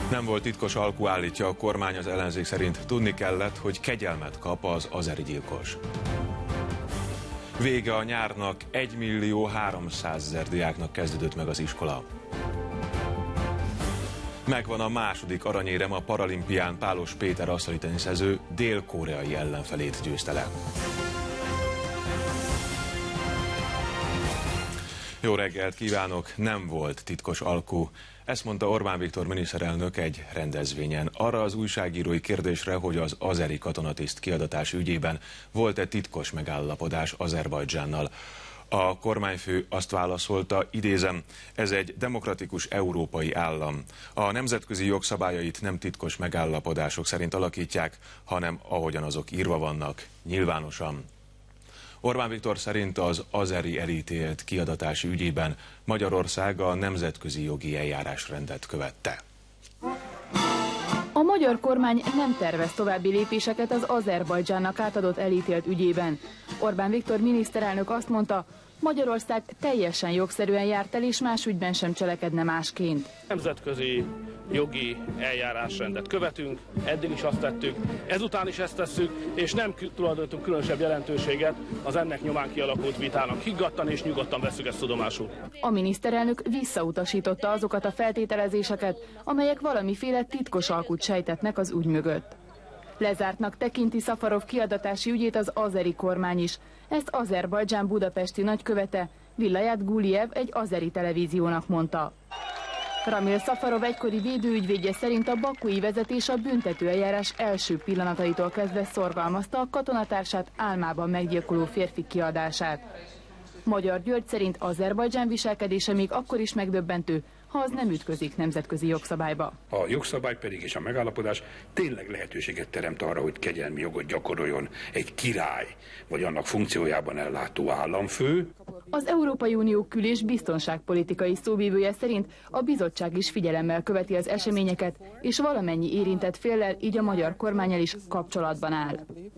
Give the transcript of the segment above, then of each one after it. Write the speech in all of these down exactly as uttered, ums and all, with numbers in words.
Nem volt titkos alkú, állítja a kormány, az ellenzék szerint tudni kellett, hogy kegyelmet kap az azeri gyilkos. Vége a nyárnak, egymillió háromszázezer diáknak kezdődött meg az iskola. Megvan a második aranyérem, a paralimpián Pálos Péter asztali teniszező dél-koreai ellenfelét győzte le. Jó reggelt kívánok! Nem volt titkos alkú. Ezt mondta Orbán Viktor miniszterelnök egy rendezvényen. Arra az újságírói kérdésre, hogy az azeri katonatiszt kiadatási ügyében volt-e titkos megállapodás Azerbajdzsánnal. A kormányfő azt válaszolta, idézem, ez egy demokratikus európai állam. A nemzetközi jogszabályait nem titkos megállapodások szerint alakítják, hanem ahogyan azok írva vannak, nyilvánosan. Orbán Viktor szerint az azeri elítélt kiadatási ügyében Magyarország a nemzetközi jogi eljárásrendet követte. A magyar kormány nem tervez további lépéseket az Azerbajdzsánnak átadott elítélt ügyében. Orbán Viktor miniszterelnök azt mondta, Magyarország teljesen jogszerűen járt el, és más ügyben sem cselekedne másként. Nemzetközi jogi eljárásrendet követünk, eddig is azt tettük, ezután is ezt tesszük, és nem tulajdonítunk különösebb jelentőséget az ennek nyomán kialakult vitának. Higgadtan és nyugodtan vesszük ezt tudomásul. A miniszterelnök visszautasította azokat a feltételezéseket, amelyek valamiféle titkos alkut sejtetnek az ügy mögött. Lezártnak tekinti Szafarov kiadatási ügyét az azeri kormány is. Ezt Azerbajdzsán budapesti nagykövete, Vilayat Guliyev egy azeri televíziónak mondta. Ramil Szafarov egykori védőügyvédje szerint a bakui vezetés a büntetőeljárás első pillanataitól kezdve szorgalmazta a katonatársát álmában meggyilkoló férfi kiadását. Magyar György szerint Azerbajdzsán viselkedése még akkor is megdöbbentő, ha az nem ütközik nemzetközi jogszabályba. A jogszabály pedig és a megállapodás tényleg lehetőséget teremt arra, hogy kegyelmi jogot gyakoroljon egy király, vagy annak funkciójában ellátó államfő. Az Európai Unió kül- és biztonságpolitikai szóvivője szerint a bizottság is figyelemmel követi az eseményeket, és valamennyi érintett féllel, így a magyar kormánnyal is kapcsolatban áll.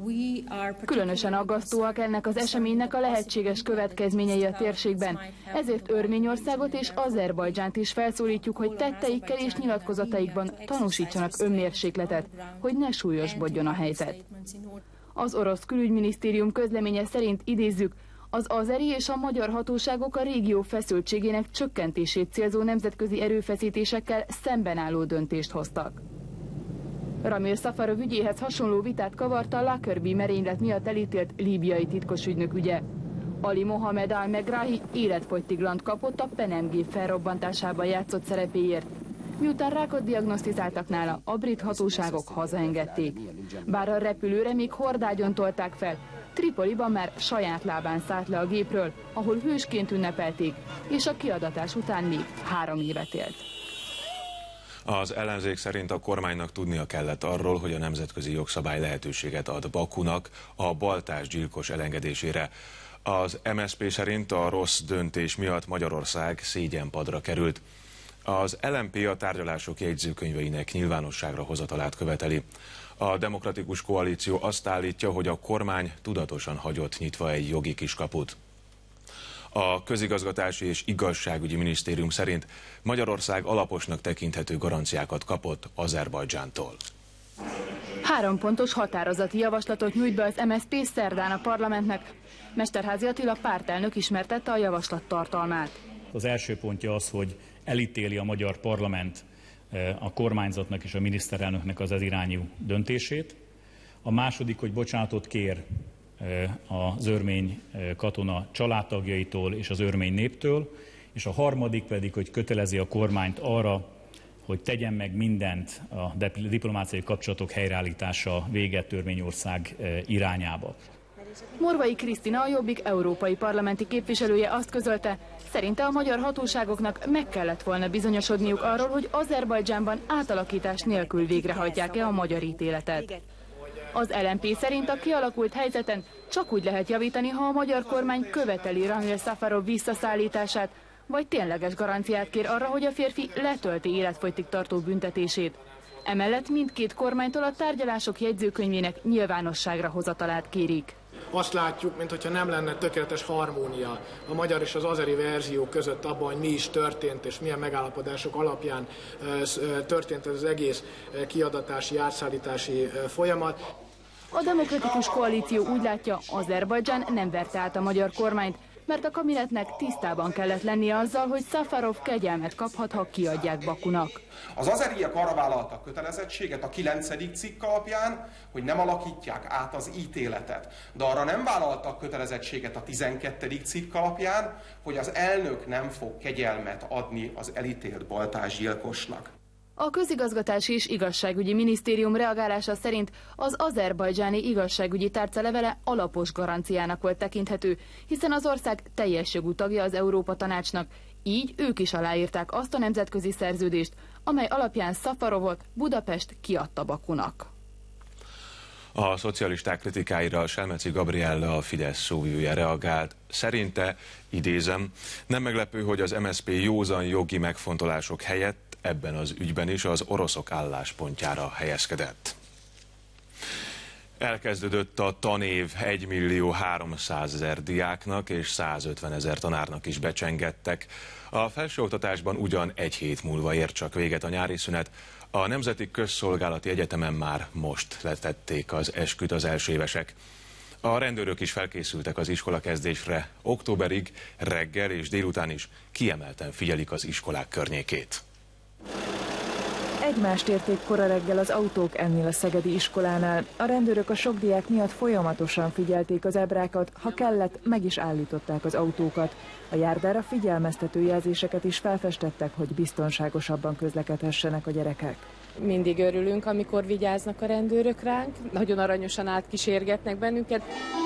Különösen aggasztóak ennek az eseménynek a lehetséges következményei a térségben, ezért Örményországot és Azerbajdzsánt is felszólítjuk, hogy tetteikkel és nyilatkozataikban tanúsítsanak önmérsékletet, hogy ne súlyosbodjon a helyzet. Az orosz külügyminisztérium közleménye szerint, idézzük, az azeri és a magyar hatóságok a régió feszültségének csökkentését célzó nemzetközi erőfeszítésekkel szemben álló döntést hoztak. Ramil Szafarov ügyéhez hasonló vitát kavarta a Lockerbie merénylet miatt elítélt líbiai titkosügynök ügye. Ali Mohamed al-Megrahi életfogytiglant kapott a penemgép felrobbantásában játszott szerepéért. Miután rákot diagnosztizáltak nála, a brit hatóságok hazaengedték. Bár a repülőre még hordágyon tolták fel, Tripoliban már saját lábán szállt le a gépről, ahol hősként ünnepelték, és a kiadatás után még három évet élt. Az ellenzék szerint a kormánynak tudnia kellett arról, hogy a nemzetközi jogszabály lehetőséget ad Bakunak a baltás gyilkos elengedésére. Az em es zé pé szerint a rossz döntés miatt Magyarország szégyenpadra került. Az el em pé a tárgyalások jegyzőkönyveinek nyilvánosságra hozatalát követeli. A Demokratikus Koalíció azt állítja, hogy a kormány tudatosan hagyott nyitva egy jogi kiskaput. A Közigazgatási és Igazságügyi Minisztérium szerint Magyarország alaposnak tekinthető garanciákat kapott Azerbajdzsántól. Három pontos határozati javaslatot nyújt be az em es zé pé szerdán a parlamentnek. Mesterházy Attila pártelnök ismertette a javaslat tartalmát. Az első pontja az, hogy elítéli a magyar parlament a kormányzatnak és a miniszterelnöknek az ez irányú döntését. A második, hogy bocsánatot kér az örmény katona családtagjaitól és az örmény néptől, és a harmadik pedig, hogy kötelezi a kormányt arra, hogy tegyen meg mindent a diplomáciai kapcsolatok helyreállítása véget Örményország irányába. Morvai Krisztina, a Jobbik európai parlamenti képviselője azt közölte, szerinte a magyar hatóságoknak meg kellett volna bizonyosodniuk arról, hogy Azerbajdzsánban átalakítás nélkül végrehajtják-e a magyar ítéletet. Az el em pé szerint a kialakult helyzeten csak úgy lehet javítani, ha a magyar kormány követeli Ramil Szafarov visszaszállítását, vagy tényleges garanciát kér arra, hogy a férfi letölti életfogytig tartó büntetését. Emellett mindkét kormánytól a tárgyalások jegyzőkönyvének nyilvánosságra hozatalát kérik. Azt látjuk, mintha nem lenne tökéletes harmónia a magyar és az azeri verzió között abban, hogy mi is történt, és milyen megállapodások alapján történt ez az egész kiadatási, átszállítási folyamat. A demokratikus koalíció úgy látja, Azerbajdzsán nem verte át a magyar kormányt, mert a kabinetnek tisztában kellett lennie azzal, hogy Safarov kegyelmet kaphat, ha kiadják Bakunak. Az azeriek arra vállaltak kötelezettséget a kilencedik cikk alapján, hogy nem alakítják át az ítéletet. De arra nem vállaltak kötelezettséget a tizenkettedik cikk alapján, hogy az elnök nem fog kegyelmet adni az elítélt baltásgyilkosnak. A közigazgatási és igazságügyi minisztérium reagálása szerint az azerbajdzsáni igazságügyi tárca levele alapos garanciának volt tekinthető, hiszen az ország teljes jogú tagja az Európa Tanácsnak, így ők is aláírták azt a nemzetközi szerződést, amely alapján Safarovot Budapest kiadta Bakunak. A szocialisták kritikáira Selmeci Gabriella, a Fidesz szóvivője reagált. Szerinte, idézem, nem meglepő, hogy az em es zé pé józan jogi megfontolások helyett ebben az ügyben is az oroszok álláspontjára helyezkedett. Elkezdődött a tanév, egymillió háromszázezer diáknak és százötvenezer tanárnak is becsengettek. A felsőoktatásban ugyan egy hét múlva ér csak véget a nyári szünet. A Nemzeti Közszolgálati Egyetemen már most letették az esküt az elsőévesek. A rendőrök is felkészültek az iskolakezdésre. Októberig reggel és délután is kiemelten figyelik az iskolák környékét. Egymást érték kora reggel az autók ennél a szegedi iskolánál. A rendőrök a sok diák miatt folyamatosan figyelték az ebrákat, ha kellett, meg is állították az autókat. A járdára figyelmeztető jelzéseket is felfestettek, hogy biztonságosabban közlekedhessenek a gyerekek. Mindig örülünk, amikor vigyáznak a rendőrök ránk, nagyon aranyosan átkísérgetnek bennünket.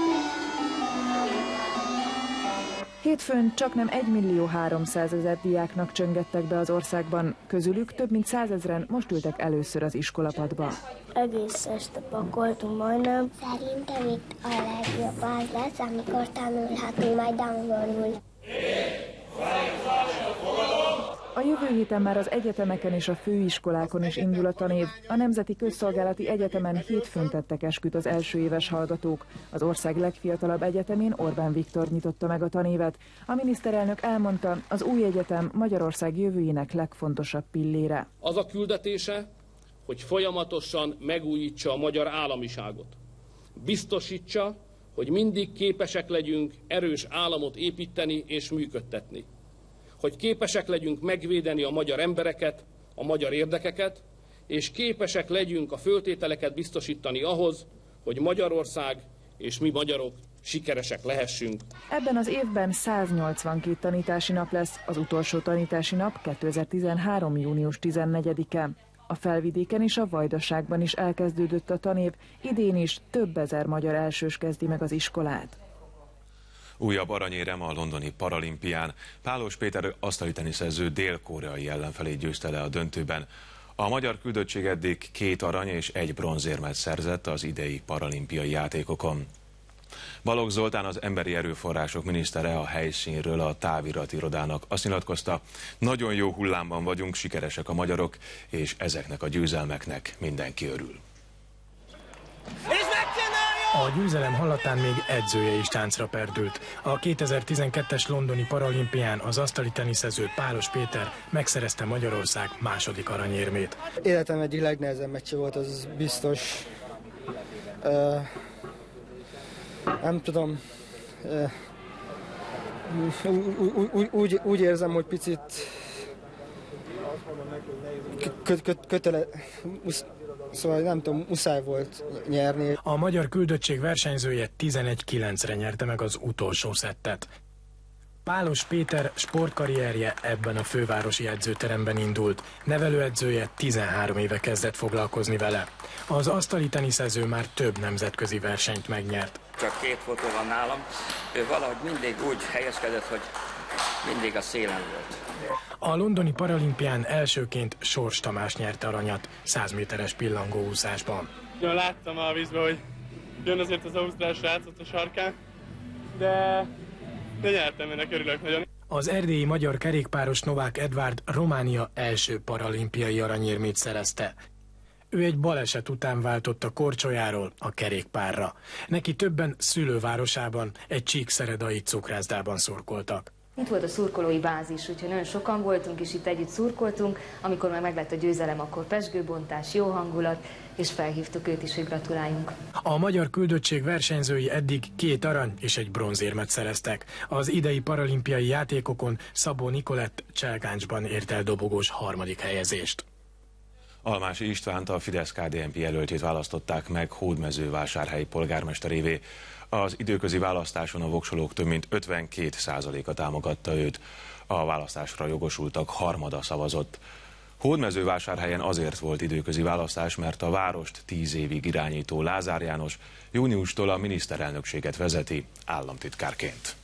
Hétfőn csaknem egymillió háromszázezer diáknak csöngettek be az országban, közülük több mint százezren most ültek először az iskolapadba. Egész este pakoltunk majdnem. Szerintem itt a legjobb az lesz, amikor tanulhatunk majd angolul. A jövő héten már az egyetemeken és a főiskolákon is indul a tanév. A Nemzeti Közszolgálati Egyetemen hétfőn tettek esküt az első éves hallgatók. Az ország legfiatalabb egyetemén Orbán Viktor nyitotta meg a tanévet. A miniszterelnök elmondta, az új egyetem Magyarország jövőjének legfontosabb pillére. Az a küldetése, hogy folyamatosan megújítsa a magyar államiságot. Biztosítsa, hogy mindig képesek legyünk erős államot építeni és működtetni. Hogy képesek legyünk megvédeni a magyar embereket, a magyar érdekeket, és képesek legyünk a föltételeket biztosítani ahhoz, hogy Magyarország és mi magyarok sikeresek lehessünk. Ebben az évben száznyolcvankét tanítási nap lesz, az utolsó tanítási nap kétezer-tizenhárom. június tizennegyedike. A Felvidéken és a Vajdaságban is elkezdődött a tanév, idén is több ezer magyar elsős kezdi meg az iskolát. Újabb aranyérem a londoni paralimpián. Pálos Péter asztali teniszező dél-koreai ellenfelét győzte le a döntőben. A magyar küldöttség eddig két arany és egy bronzérmet szerzett az idei paralimpiai játékokon. Balogh Zoltán, az emberi erőforrások minisztere a helyszínről a táviratirodának azt nyilatkozta, nagyon jó hullámban vagyunk, sikeresek a magyarok, és ezeknek a győzelmeknek mindenki örül. A győzelem hallatán még edzője is táncra perdült. A kétezer-tizenkettes londoni paralimpián az asztali teniszező Pálos Péter megszerezte Magyarország második aranyérmét. Életem egyik legnehezebb meccse volt, az biztos. Uh, nem tudom. Uh, úgy, úgy, úgy érzem, hogy picit kö, kö, kötele... Szóval nem tudom, muszáj volt nyerni. A magyar küldöttség versenyzője tizenegy kilencre nyerte meg az utolsó szettet. Pálos Péter sportkarrierje ebben a fővárosi edzőteremben indult. Nevelőedzője tizenhárom éve kezdett foglalkozni vele. Az asztali teniszező már több nemzetközi versenyt megnyert. Csak két fotó van nálam. Ő valahogy mindig úgy helyezkedett, hogy mindig a szélen volt. A londoni paralimpián elsőként Sors Tamás nyerte aranyat száz méteres pillangóúszásban. Ja, láttam a vízbe, hogy jön azért az ausztrál srác ott a sarkán, de, de nyertem, ennek örülök nagyon. Az erdélyi magyar kerékpáros Novák Edvárd Románia első paralimpiai aranyérmét szerezte. Ő egy baleset után váltott a korcsolyáról a kerékpárra. Neki többen szülővárosában, egy csíkszeredai cukrászdában szurkoltak. Itt volt a szurkolói bázis, úgyhogy nagyon sokan voltunk, és itt együtt szurkoltunk. Amikor már meglett a győzelem, akkor pezsgőbontás, jó hangulat, és felhívtuk őt is, hogy gratuláljunk. A magyar küldöttség versenyzői eddig két arany és egy bronzérmet szereztek. Az idei paralimpiai játékokon Szabó Nikolett Cselgáncsban ért el dobogós harmadik helyezést. Almási Istvánt, a Fidesz-ká dé en pé jelöltjét választották meg Hódmezővásárhelyi polgármesterévé. Az időközi választáson a voksolók több mint ötvenkét százaléka támogatta őt. A választásra jogosultak harmada szavazott. Hódmezővásárhelyen azért volt időközi választás, mert a várost tíz évig irányító Lázár János júniustól a miniszterelnökséget vezeti államtitkárként.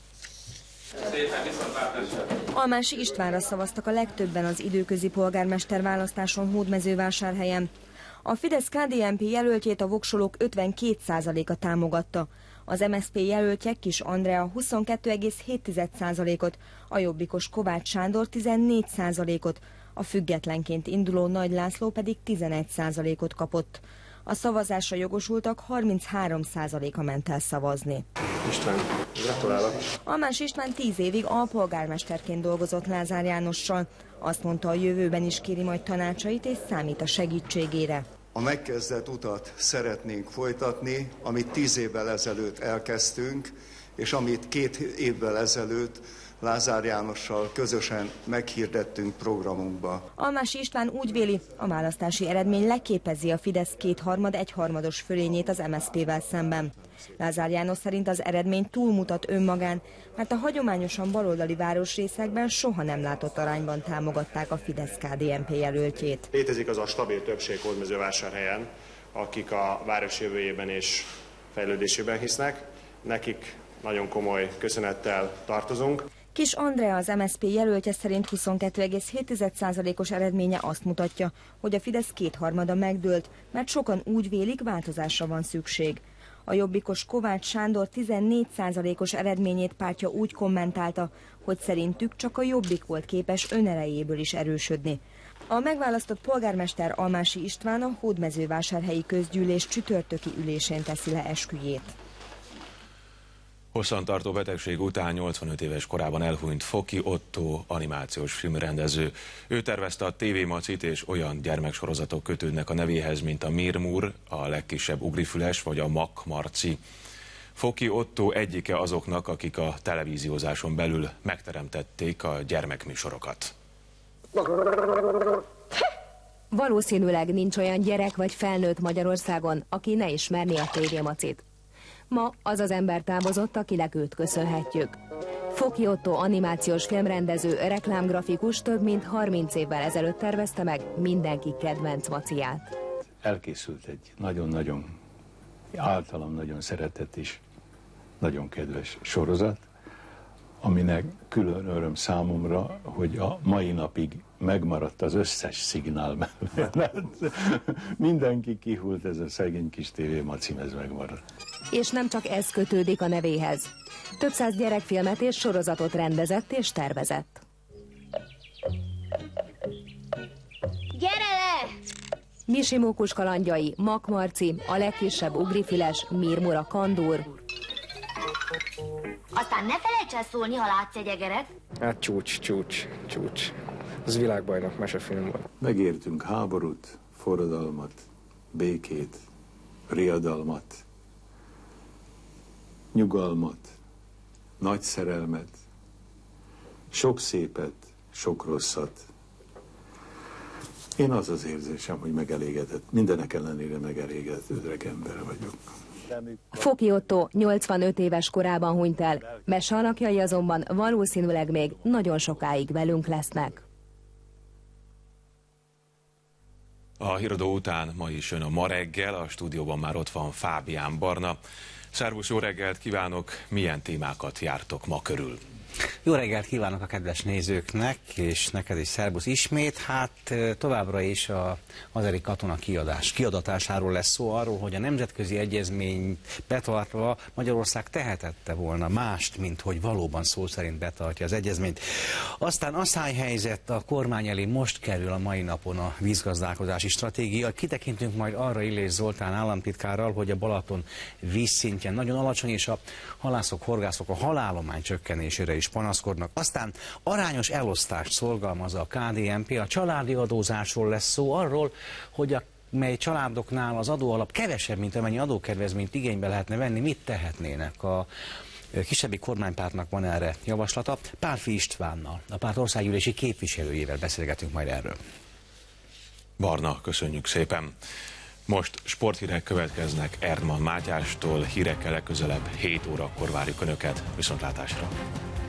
Almási Istvánra szavaztak a legtöbben az időközi polgármester választáson Hódmezővásárhelyen. A Fidesz-ká dé en pé jelöltjét a voksolók ötvenkét százaléka támogatta. Az em es zé pé jelöltje Kis Andrea huszonkettő egész hét százalékot, a jobbikos Kovács Sándor tizennégy százalékot, a függetlenként induló Nagy László pedig tizenegy százalékot kapott. A szavazásra jogosultak harminchárom százaléka ment el szavazni. István, gratulálok! Almási István tíz évig alpolgármesterként dolgozott Lázár Jánossal. Azt mondta, a jövőben is kéri majd tanácsait és számít a segítségére. A megkezdett utat szeretnénk folytatni, amit tíz évvel ezelőtt elkezdtünk, és amit két évvel ezelőtt Lázár Jánossal közösen meghirdettünk programunkba. Almási István úgy véli, a választási eredmény leképezi a Fidesz kétharmad egyharmados fölényét az em es zé pével szemben. Lázár János szerint az eredmény túlmutat önmagán, mert a hagyományosan baloldali városrészekben soha nem látott arányban támogatták a Fidesz-ká dé en pé jelöltjét. Létezik az a stabil többség Hódmezővásárhelyen, akik a város jövőjében és fejlődésében hisznek. Nekik nagyon komoly köszönettel tartozunk. Kis Andrea, az em es zé pé jelöltje szerint huszonkettő egész hét százalékos eredménye azt mutatja, hogy a Fidesz kétharmada megdőlt, mert sokan úgy vélik, változásra van szükség. A jobbikos Kovács Sándor tizennégy százalékos eredményét pártja úgy kommentálta, hogy szerintük csak a Jobbik volt képes önerejéből is erősödni. A megválasztott polgármester Almási István a Hódmezővásárhelyi közgyűlés csütörtöki ülésén teszi le esküjét. Hosszantartó betegség után nyolcvanöt éves korában elhunyt Foki Ottó animációs filmrendező. Ő tervezte a té vé Macit, és olyan gyermeksorozatok kötődnek a nevéhez, mint a Mir Mur, a legkisebb ugrifüles vagy a Mak Marci. Foki Ottó egyike azoknak, akik a televíziózáson belül megteremtették a gyermekműsorokat. Valószínűleg nincs olyan gyerek vagy felnőtt Magyarországon, aki ne ismerné a té vé Macit. Ma az az ember távozott, akinek őt köszönhetjük. Foki Ottó animációs filmrendező, reklámgrafikus több mint harminc évvel ezelőtt tervezte meg mindenki kedvenc Maciát. Elkészült egy nagyon-nagyon, általam nagyon szeretett és nagyon kedves sorozat, aminek külön öröm számomra, hogy a mai napig megmaradt az összes szignál mellett. Mindenki kihult, ez a szegény kis té vé Macim, ez megmaradt. És nem csak ez kötődik a nevéhez. Több száz gyerekfilmet és sorozatot rendezett és tervezett. Gyere le! Misi Mókus kalandjai, Mak Marci, a legkisebb ugrifüles, Mir Mur a kandúr. Aztán ne felejts el szólni, ha látsz egy egeret. Hát csúcs, csúcs, csúcs. Ez világbajnok mesefilm volt. Megértünk háborút, forradalmat, békét, riadalmat, nyugalmat, nagy szerelmet, sok szépet, sok rosszat. Én az az érzésem, hogy megelégedett, mindenek ellenére megelégedett öreg ember vagyok. Foki Ottó nyolcvanöt éves korában hunyt el, mese alakjai azonban valószínűleg még nagyon sokáig velünk lesznek. A híradó után ma is jön a Ma reggel, a stúdióban már ott van Fábián Barna. Szervusz, jó reggelt kívánok, milyen témákat jártok ma körül? Jó reggelt kívánok a kedves nézőknek, és neked is szervusz ismét. Hát továbbra is a azeri katona kiadás, kiadatásáról lesz szó, arról, hogy a nemzetközi egyezményt betartva Magyarország tehetette volna mást, mint hogy valóban szó szerint betartja az egyezményt. Aztán asszályhelyzet a kormány elé most kerül a mai napon a vízgazdálkodási stratégia. Kitekintünk majd arra Illés Zoltán államtitkárral, hogy a Balaton vízszintje nagyon alacsony, és a halászok, horgászok a halállomány csökkenésére is panaszkodnak. Aztán arányos elosztást szorgalmaz a ká dé en pé, a családi adózásról lesz szó, arról, hogy a mely családoknál az adóalap kevesebb, mint amennyi adókedvezményt igénybe lehetne venni, mit tehetnének. A kisebbi kormánypártnak van erre javaslata. Pálffy Istvánnal, a párt országgyűlési képviselőjével beszélgetünk majd erről. Barna, köszönjük szépen. Most sporthírek következnek Erdmann Mátyástól, hírekkel legközelebb hét órakor várjuk Önöket. Viszontlátásra!